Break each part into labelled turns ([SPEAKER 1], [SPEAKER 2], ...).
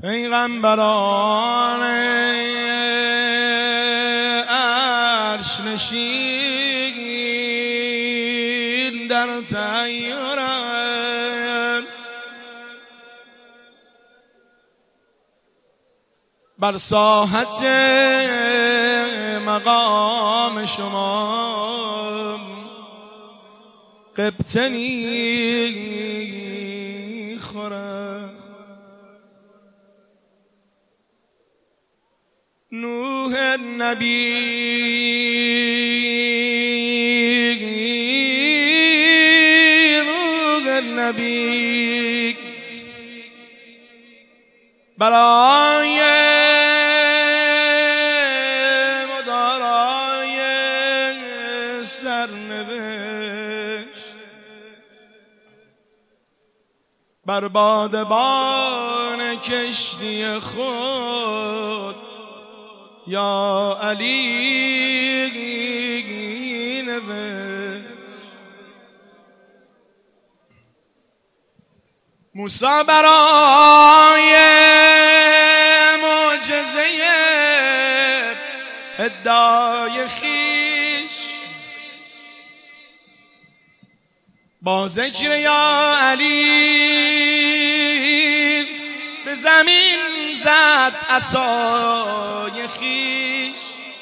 [SPEAKER 1] پیغمبران عرش نشین در طیارند، بر ساحت مقام شما قبطنی خورد. نوح النبی برای مدارای سرنوشت بر بادبان کشتی خود یا علی نوشت. موسی برای معجزه ادعای خویش با ذکر یا علی به زمین زد عصای خویش.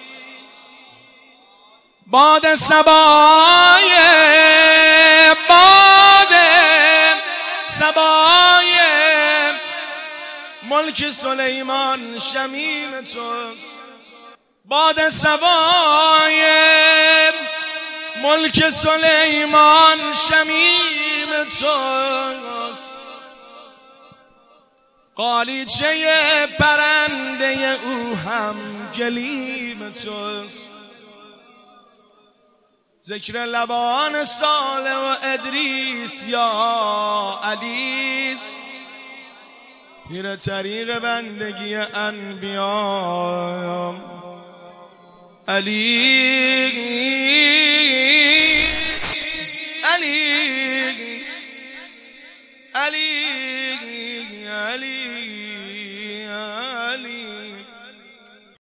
[SPEAKER 1] باد صبای ملک سلیمان شمیم توست. باد صبای ملک سلیمان شمیم توست. قالیچه پرنده او هم گلیم توست. ذکر لبان صالح و ادریس یا علیست. پیر طریق بندگی انبیا علی